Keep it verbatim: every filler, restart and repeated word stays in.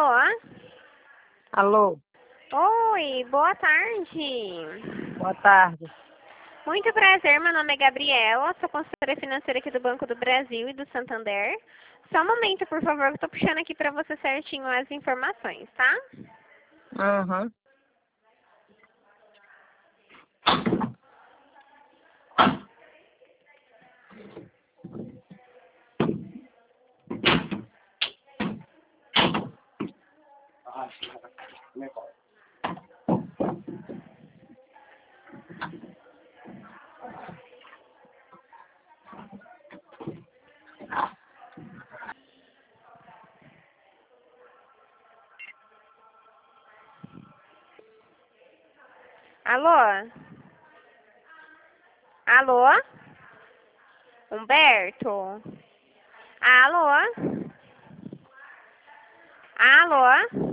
Alô? Alô, Oi, boa tarde. boa tarde. Muito prazer, meu nome é Gabriela, sou consultora financeira aqui do Banco do Brasil e do Santander. Só um momento, por favor, que eu tô puxando aqui para você certinho as informações, tá? Aham. Alô? Alô? Humberto? Alô? Alô?